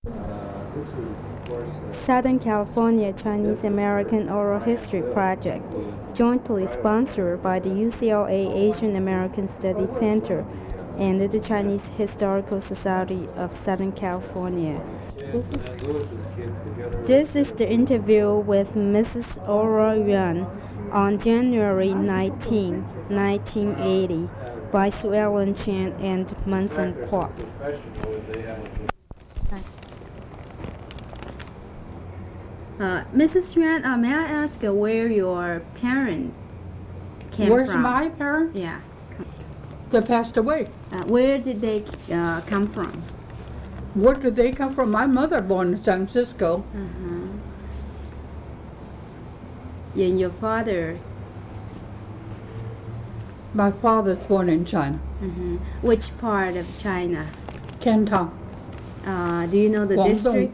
Southern California Chinese American Oral History Project, jointly sponsored by the UCLA Asian American Studies Center and the Chinese Historical Society of Southern California. This is the interview with Mrs. Aura Yuan on January 19, 1980 by Sue Ellen Chan and Munson Kwok. Mrs. Yuan, may I ask where your parents came Where's from? my parents? Yeah. They passed away. Where did they come from? Where did they come from? My mother born in San Francisco. And your father? My father's born in China. Which part of China? Canton. Do you know the Guangdong. district?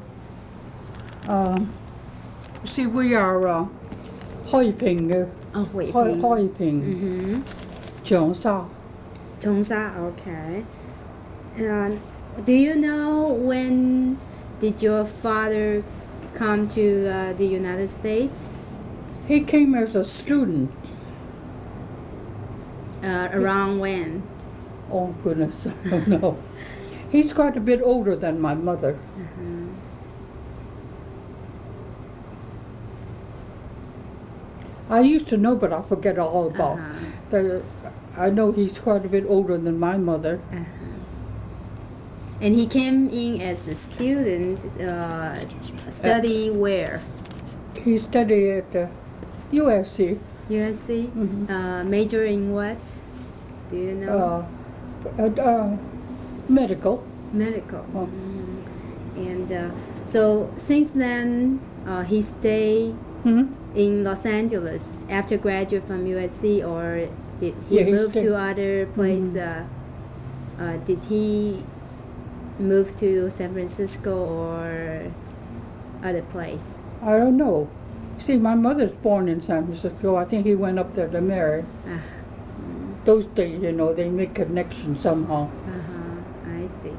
See, we are Hoi Ping, Oh, wait. Hoi Ping, Cheongsha. Cheongsha, okay. Do you know when did your father come to the United States? He came as a student. Around when? Oh goodness, I don't know. He's quite a bit older than my mother. I used to know, but I forget all about. I know he's quite a bit older than my mother. And he came in as a student, study where? He studied at USC. USC? Major in what? Do you know? Medical. Medical. And so since then, he stayed in Los Angeles after graduate from USC, or did he move to other place? Did he move to San Francisco or other place? I don't know. See, my mother's born in San Francisco. I think he went up there to marry. Those days, you know, they make connections somehow. I see.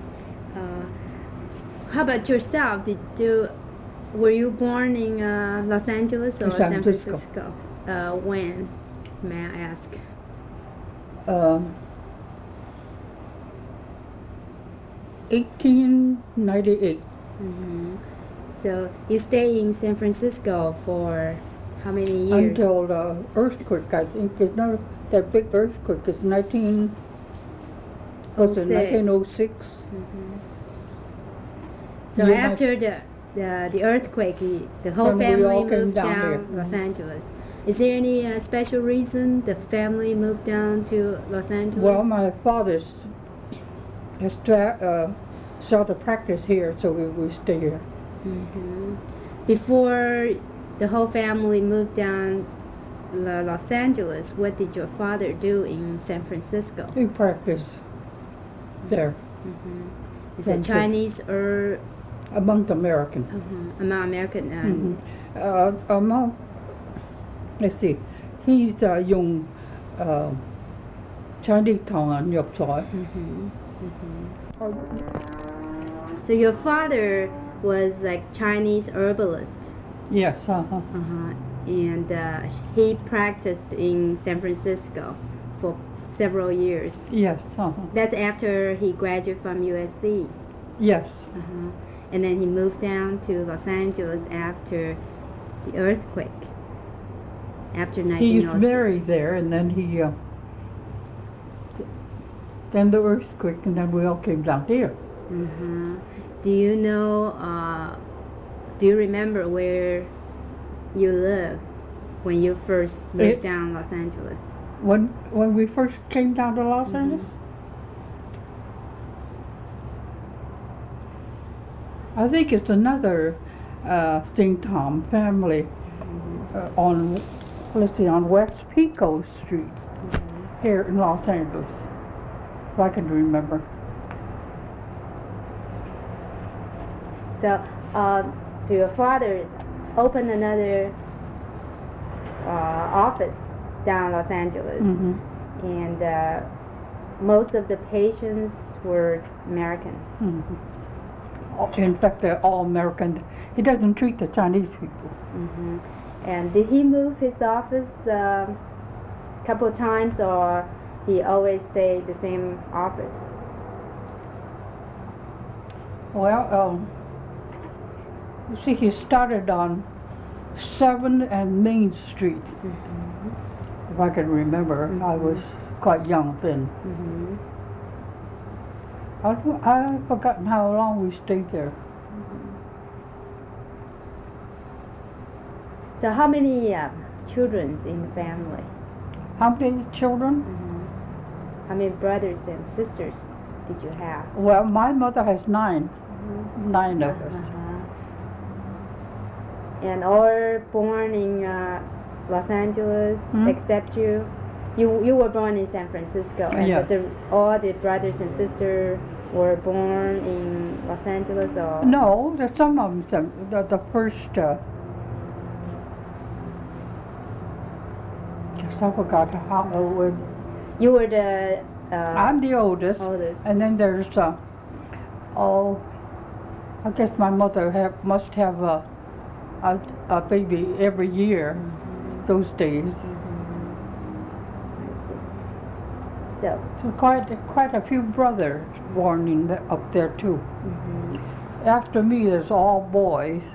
How about yourself? Were you born in Los Angeles or San Francisco? When, may I ask? 1898. So you stay in San Francisco for how many years? Until the earthquake, I think. It's not that big earthquake. It's 1906. So after the earthquake, the whole family moved down Los Angeles. Is there any special reason the family moved down to Los Angeles? Well, my father has started practice here, so we stay here. Before the whole family moved down Los Angeles, what did your father do in San Francisco? He practiced there. Is it Chinese or among the American? Among American. Among, let's see, he's dùng Chinese tongue nhược chói. So your father was like Chinese herbalist. Yes. And he practiced in San Francisco for several years. Yes. That's after he graduated from USC. Yes. And then he moved down to Los Angeles after the earthquake. After 1906. He used to marry there, and then then the earthquake, and then we all came down here. Do you know? Do you remember where you lived when you first moved down Los Angeles? When we first came down to Los Angeles? I think it's another Sing Tom family on West Pico Street here in Los Angeles, if I can remember. So your father opened another office down Los Angeles, and most of the patients were American. In fact, they're all American. He doesn't treat the Chinese people. Mm-hmm. And did he move his office couple times, or he always stayed the same office? Well, you see, he started on 7th and Main Street. Mm-hmm. If I can remember, I was quite young then. Mm-hmm. I've forgotten how long we stayed there. So how many children in the family? How many children? How many brothers and sisters did you have? Well, my mother has 9. 9 of us. And all born in Los Angeles, except you? You were born in San Francisco, and Yeah. all the brothers and sisters were born in Los Angeles, or? No, there's some of them. The first, guess I forgot how. You were the I'm the oldest, and then there's I guess my mother must have a baby every year those days. I see. So quite a few brothers born up there too. After me, there's all boys.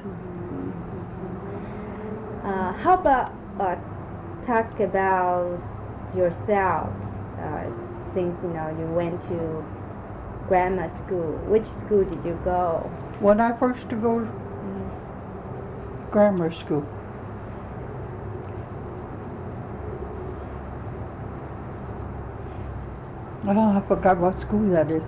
how about talk about yourself? Since you went to grammar school, which school did you go? When I first to go to grammar school, I forgot what school that is.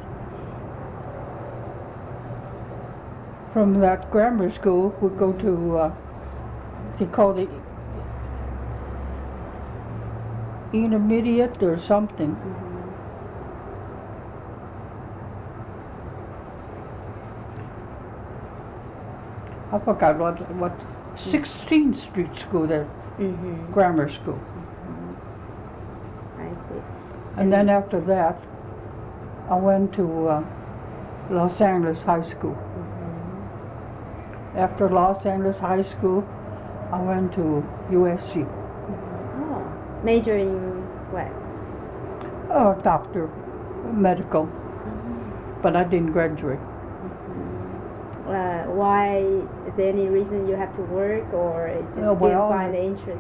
From that grammar school, we go to, they call it intermediate or something. I forgot what 16th Street School there, grammar school. I see. And then after that, I went to Los Angeles High School. After Los Angeles High School, I went to USC. Oh, major in what? Oh, doctor, medical, but I didn't graduate. Why? Is there any reason you have to work, or it just didn't find the interest?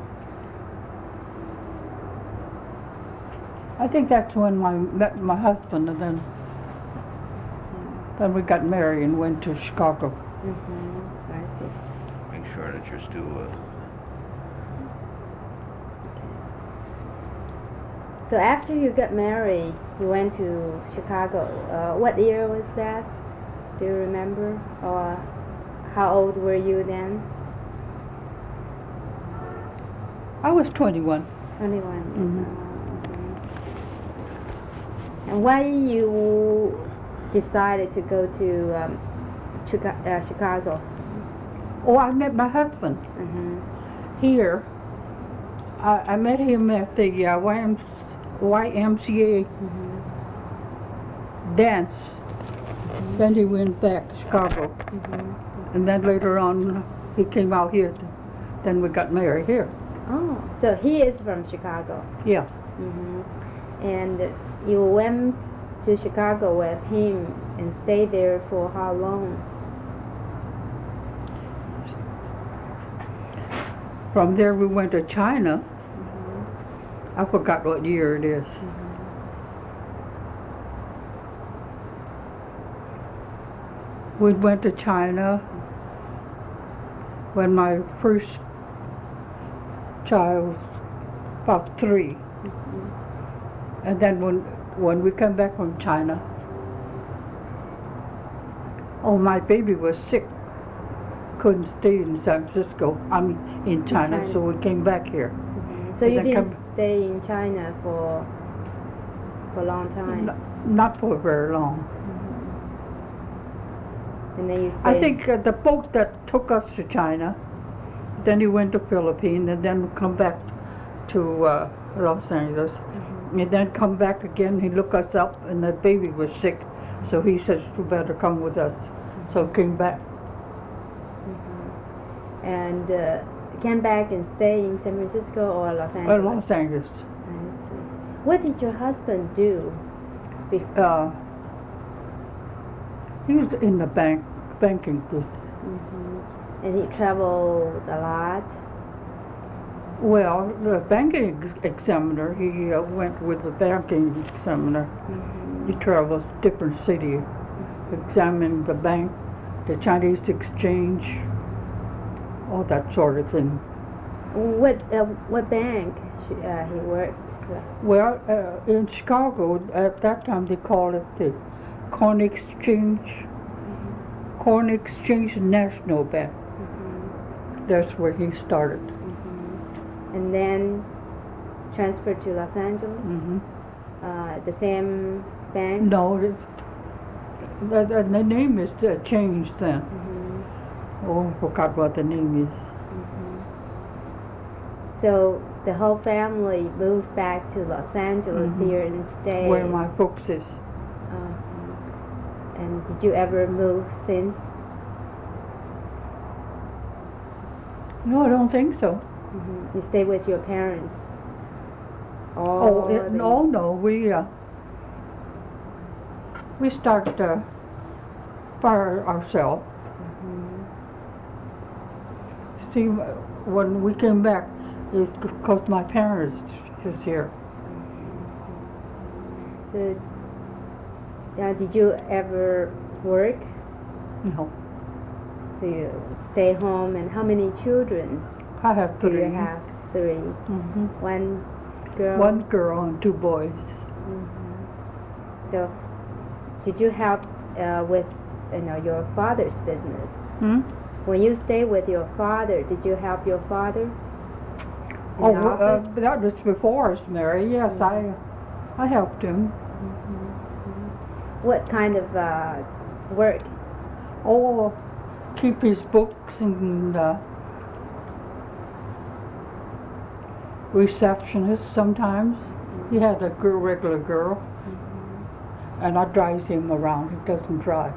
I think that's when I met my husband, and then we got married and went to Chicago. I see. Make sure that you're still. So after you got married, you went to Chicago. What year was that? Do you remember? Or how old were you then? I was 21. 21. And why you decided to go to Chicago? Oh, I met my husband here. I met him at the YMCA dance. Then he went back to Chicago. And then later on, he came out here. Then we got married here. Oh, so he is from Chicago. Yeah. And you went to Chicago with him and stayed there for how long? From there we went to China. I forgot what year it is. We went to China when my first child was about 3. And then when we come back from China, my baby was sick. Couldn't stay in San Francisco, in China, so we came back here. So you didn't stay in China for a long time? Not for very long. And then you stayed? I think the boat that took us to China, then he went to Philippines, and then come back to Los Angeles, and then come back again. He looked us up, and the baby was sick, so he said, "You better come with us." So came back. And came back and stay in San Francisco or Los Angeles? Los Angeles. I see. What did your husband do? He was in the banking business. And he traveled a lot? Well, the banking examiner, he went with the banking examiner. He traveled to different cities, examining the bank, the Chinese exchange, all that sort of thing. What bank he worked with? Well, in Chicago, at that time they called it the Corn Exchange National Bank. That's where he started. And then transferred to Los Angeles? The same bank? No, the name is changed then. Oh, I forgot what the name is. So the whole family moved back to Los Angeles here and stayed? Where my folks is. And did you ever move since? No, I don't think so. You stay with your parents? No, we started by ourselves. See, when we came back, it's because my parents is here. Did you ever work? No. Do you stay home? And how many children I have do three. you have? 3. One girl? One girl and 2 boys. So, did you help with your father's business? When you stayed with your father, did you help your father in the office? That was before I was married. Yes, I helped him. What kind of work? Oh, keep his books and receptionist sometimes. He had a regular girl, and I drive him around. He doesn't drive.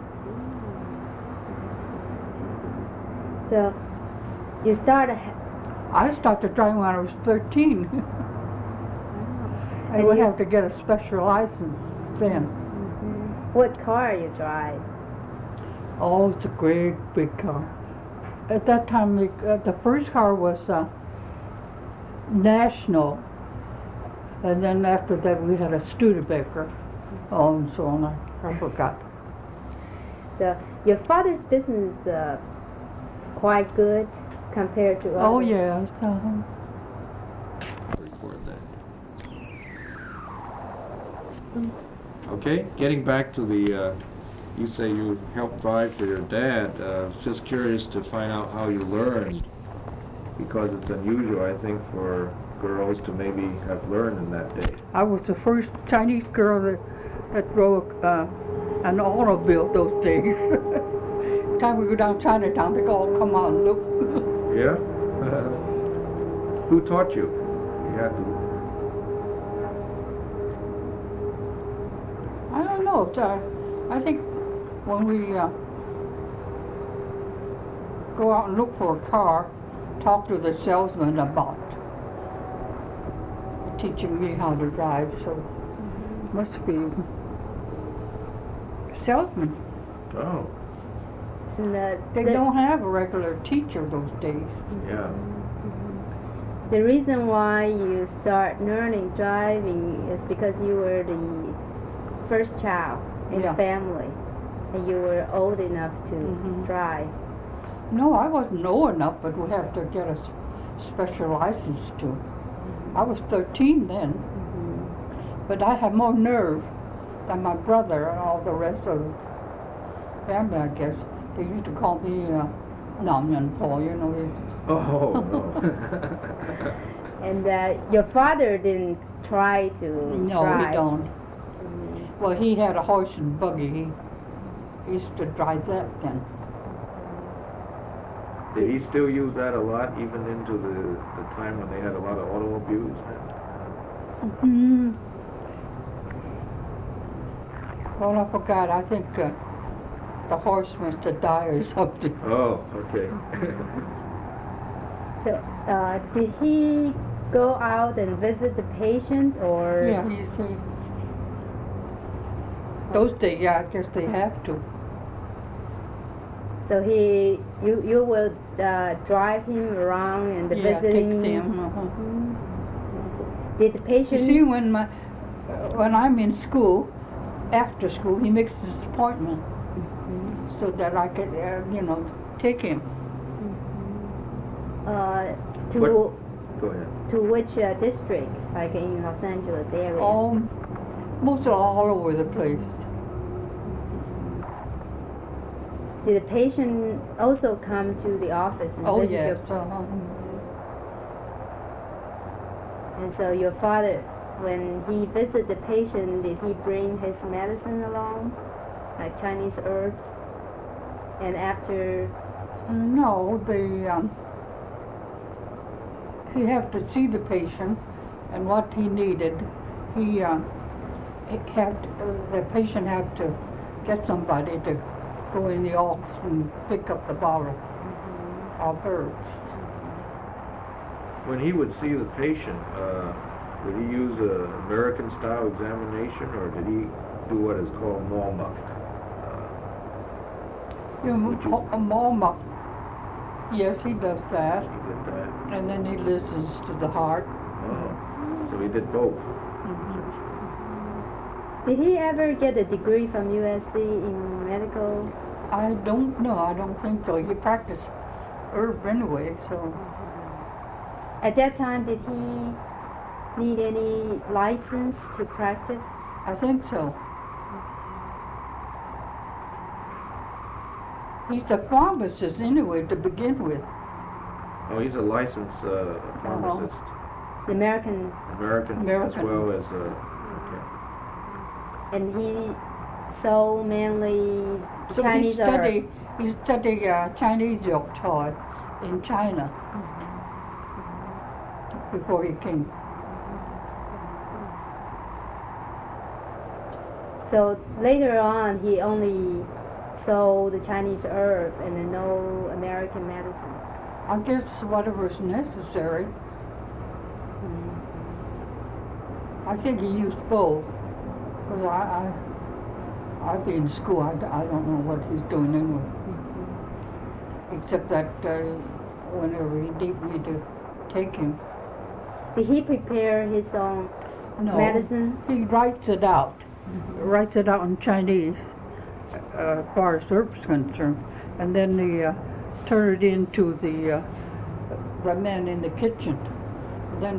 So, you started. I started driving when I was 13. I would have to get a special license then. What car you drive? Oh, it's a great big car. At that time, the first car was National, and then after that we had a Studebaker. Oh, and so on. I forgot. So your father's business quite good compared to others? Oh yes. Record that. Okay, getting back to the, you say you helped drive for your dad. I was just curious to find out how you learned, because it's unusual, I think, for girls to maybe have learned in that day. I was the first Chinese girl that drove an automobile those days. Time we go down Chinatown, they all come on, look. Yeah? Who taught you? You had to. I don't know. I think when we go out and look for a car, talk to the salesman about teaching me how to drive. So must be salesman. Oh. They don't have a regular teacher those days. Yeah. The reason why you start learning driving is because you were the first child in the family, and you were old enough to drive. No, I wasn't old enough, but we have to get a special license too. I was 13 then, but I had more nerve than my brother and all the rest of the family, I guess. They used to call me Nam Yan Po, you know. Oh, no. And your father didn't try to No, drive? he don't. Well, he had a horse and buggy. He used to drive that then. Did he still use that a lot, even into the time when they had a lot of automobiles? Well, I forgot. I think the horse must have died or something. Oh, okay. So, did he go out and visit the patient, or? Yeah, those days, yeah, I guess they have to. So you will drive him around and Yeah, visiting. take them. Did the You patient? see, when I'm in school, after school, he makes his appointment so that I could, take him. To Go ahead. to which district? Like in Los Angeles area? Most all over the place. Did the patient also come to the office and Oh, visit yes. your? And so your father, when he visited the patient, did he bring his medicine along, like Chinese herbs? And after? No, he have to see the patient and what he needed. The patient have to get somebody to go in the office and pick up the bottle of herbs. When he would see the patient, would he use an American-style examination, or did he do what is called Malmuk? Malmuk, yes, he does that. He did that. And then he listens to the heart. Oh, so he did both. Did he ever get a degree from USC in medical? I don't know. I don't think so. He practiced herb anyway, so. At that time, did he need any license to practice? I think so. He's a pharmacist anyway to begin with. Oh, he's a licensed pharmacist. The American. American as well as. Okay. And he sold mainly So Chinese herbs. he studied Chinese yok choi in China before he came. So later on, he only sold the Chinese herb and then no American medicine. I guess whatever's necessary. I think he used both. Because I've been in school, I don't know what he's doing anyway. Except that whenever he needed me to take him. Did he prepare his own No, medicine? he writes it out. Writes it out in Chinese, as far as herbs concerned. And then he turn it into the men in the kitchen. Then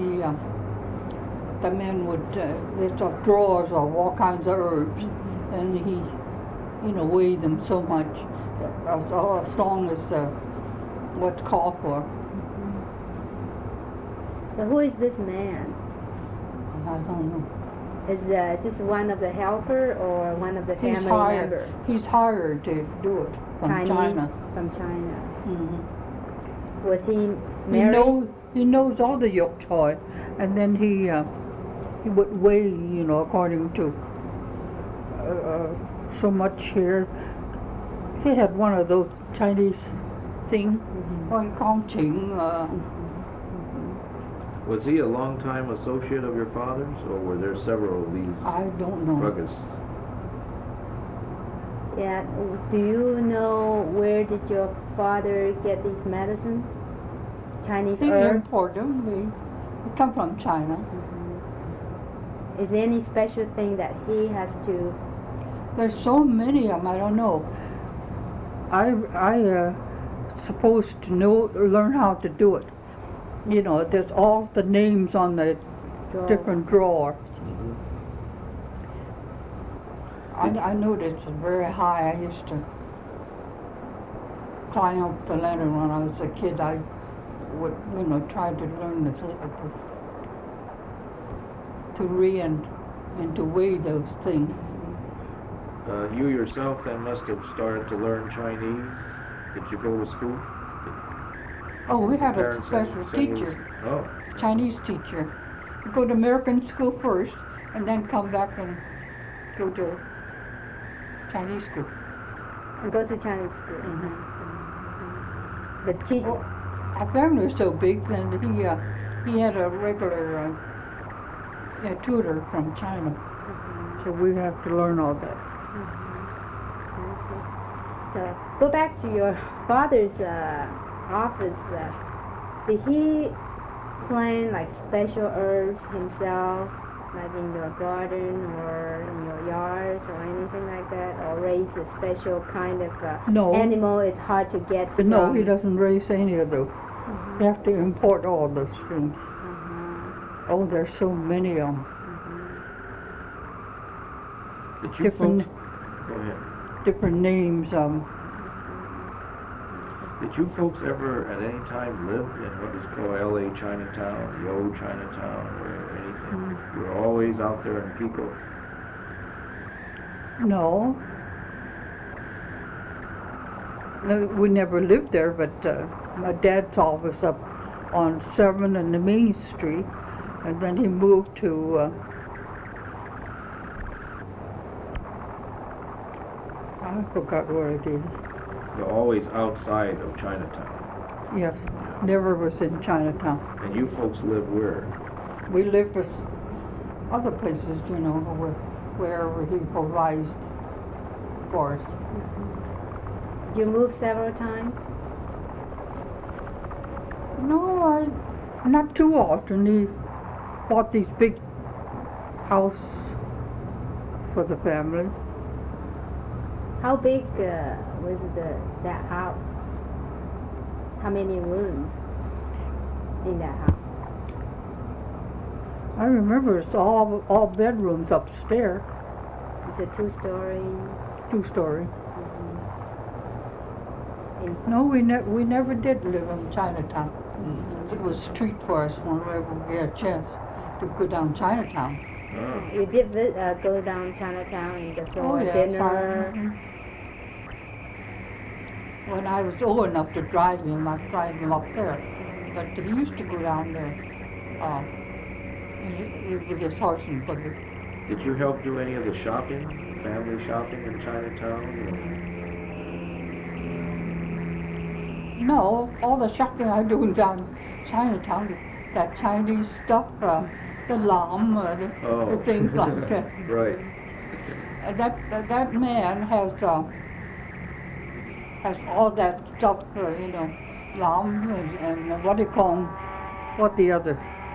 the men would, there's drawers of all kinds of herbs, and he, weigh them so much, as long as what's called for. So who is this man? I don't know. Is just one of the helper or one of the family He's hired. member? He's hired to do it from Chinese China. from China. Mhm. Was he married? He knows all the yok choi, and then he would weigh, according to so much here. He had one of those Chinese things, one Kongqing. Was he a long-time associate of your father's, or were there several of these I don't know. druggists? Yeah. Do you know where did your father get these medicine? Chinese He herb? import them. They come from China. Is there any special thing that he has to? There's so many of them. I don't know. I supposed to learn how to do it. There's all the names on the different drawer. I noticed it's very high. I used to climb up the ladder when I was a kid. I would, try to learn to read and to weigh those things. You yourself then must have started to learn Chinese. Did you go to school? Oh, we had a Parents special send you- teacher, Oh, Chinese teacher. You go to American school first, and then come back and go to Chinese school. And go to Chinese school. But teach. Well, our family was so big, and he had a regular tutor from China, so we have to learn all that. So go back to your father's office. Did he plant like special herbs himself, like in your garden or in your yards or anything like that, or raise a special kind of No. animal? It's hard to get. But no, from. he doesn't raise any of those. You have to import all those things. Oh, there's so many of them. Did you Different- folks, go ahead. Different names. Did you folks ever at any time live in what is called L.A. Chinatown, the old Chinatown, or anything? You were always out there in Pico. No. No, we never lived there, but my dad's office up on 7th and the Main Street, and then he moved to I forgot where it is. You're always outside of Chinatown. Yes, never was in Chinatown. And you folks live where? We lived with other places, you know, wherever he provides for us. Did you move several times? No, not too often. He bought these big house for the family. How big was that house? How many rooms in that house? I remember it's all bedrooms upstairs, It's a two-story. 2-story. In, No, we never did live in Chinatown. It was a treat for us whenever we had a chance to go down Chinatown. Oh. you did go down Chinatown and for yeah, dinner. When I was old enough to drive him, I drive him up there. But he used to go down there with his horse and buggy. Did you help do any of the shopping, family shopping in Chinatown? No, all the shopping I do down Chinatown, that Chinese stuff, the lamb, the things like that. Right. That man has all that stuff, lamb and what do you call them? What the other?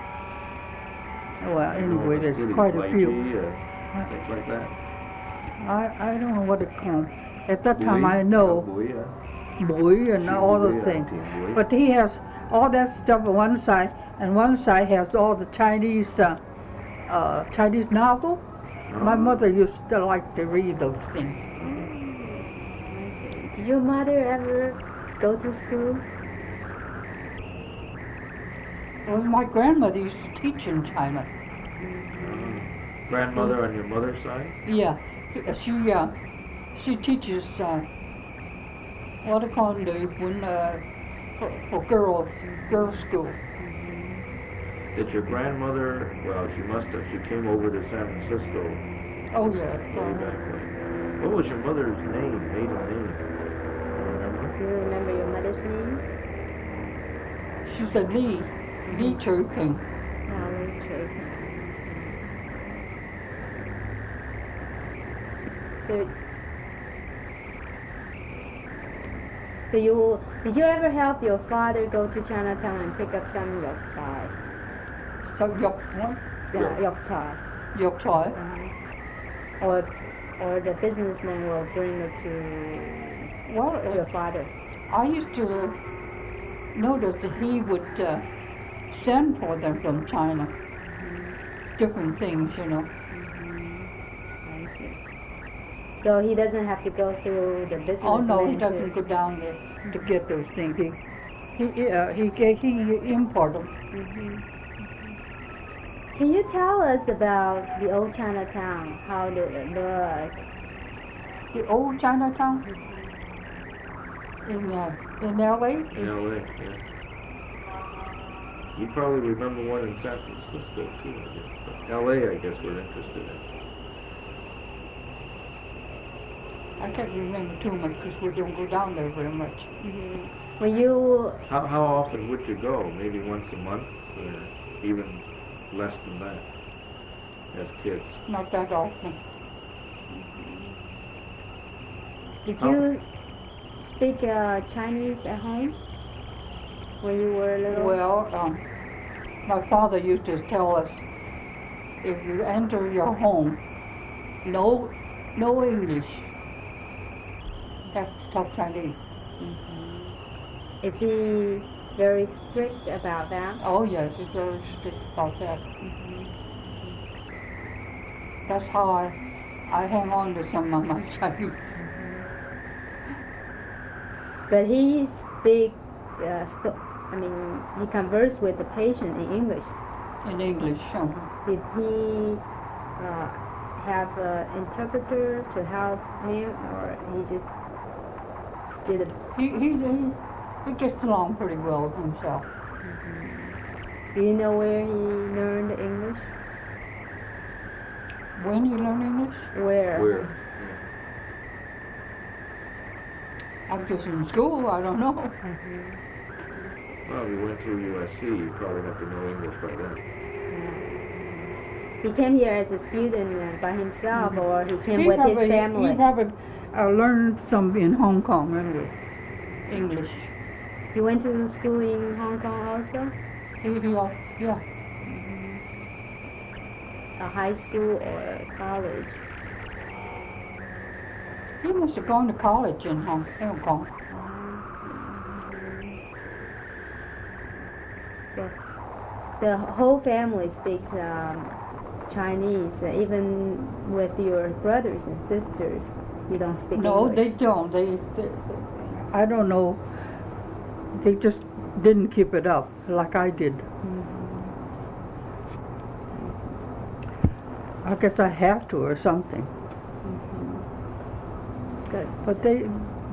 Well, anyway, there's quite a few. Things like that. I don't know what it called. At that time, I know bui and all those things. But he has all that stuff on one side, and one side has all the Chinese Chinese novel. My mother used to like to read those things. Did your mother ever go to school? Well, my grandmother used to teach in China. Grandmother on your mother's side? Yeah, she teaches what do you call it for girls school. Did your grandmother, well, she must have, she came over to San Francisco Oh way yes. back when. What was your mother's name, maiden name? Remember? Do you remember your mother's name? She said Li Chirping. So did you ever help your father go to Chinatown and pick up some yok chai? So yok what? Yok chai. Yok chai. Or the businessman will bring it to Well, your father. I used to notice that he would send for them from China. Different things, I see. So he doesn't have to go through the businessman. Oh no, he doesn't go down there to get those things. He import them. Can you tell us about the old Chinatown? How did it look? The old Chinatown in LA. In L.A., yeah. You probably remember one in San Francisco too, I guess. But L.A., I guess we're interested in. I I can't remember too much because we don't go down there very much. When you How often would you go? Maybe once a month, or even less than that, as kids? Not that often. did you speak Chinese at home when you were little? Well, my father used to tell us, if you enter your home, no English. You have to talk Chinese. Is he very strict about that? Oh yes, he's very strict about that. That's how I hang on to some of my Chinese. But he he conversed with the patient in English. In English. Did he have an interpreter to help him, or he just did it? He gets along pretty well with himself. Do you know where he learned English? When he learned English? Where? I guess in school, I don't know. Well, if you went through USC, you probably have to know English by then. He came here as a student by himself, or he came with his family? He probably learned some in Hong Kong anyway, English. You went to school in Hong Kong also? Yeah. A high school or college? He must have gone to college in Hong Kong. So the whole family speaks Chinese, even with your brothers and sisters. You don't speak No, English? they don't. They I don't know. They just didn't keep it up like I did. I guess I have to or something. So, But they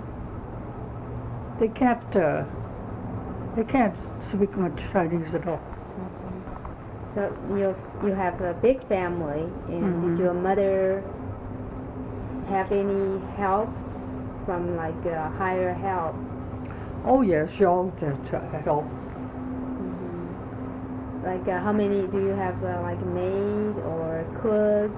can't speak much Chinese at all. so you have a big family, and did your mother have any help from like higher help? Oh yes, she always has to help. Like how many do you have? Like maid or cook?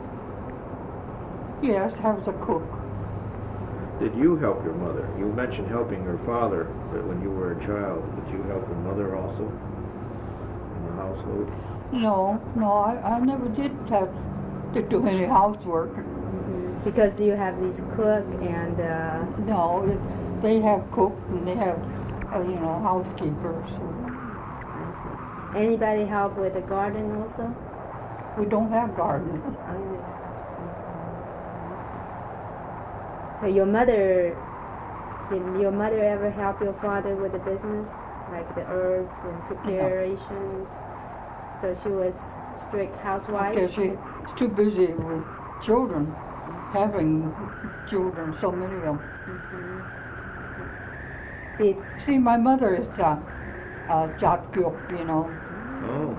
Yes, has a cook. Did you help your mother? You mentioned helping your father, but when you were a child, did you help your mother also in the household? No, I never did have to do any housework. Because you have this cook and No, they have cook and they have, housekeepers. anybody help with the garden also? We don't have gardens. So did your mother ever help your father with the business, like the herbs and preparations? So she was strict housewife? Because she's too busy with children, having children, so many of them. See, my mother is Jat Gyok, Oh.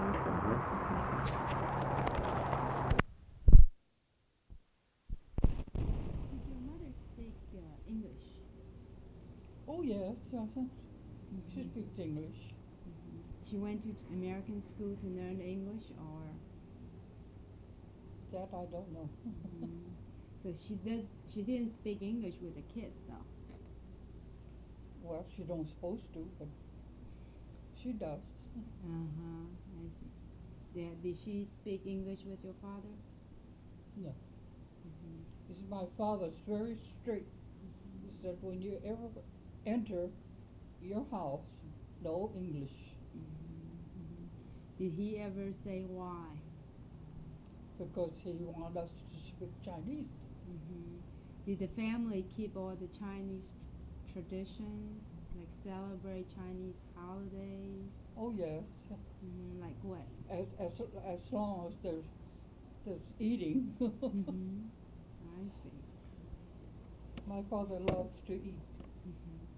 Oh yes, she speaks English. She went to American school to learn English, or That I don't know. so she didn't speak English with the kids though. Well, she don't supposed to, but she does. I see. Yeah, did she speak English with your father? No. This is my father's very strict. He said when you ever enter your house, no English. Did he ever say why? Because he wanted us to speak Chinese. Did the family keep all the Chinese traditions, like celebrate Chinese holidays? Oh yes, Like what? as long as there's eating. I see. My father loves to eat.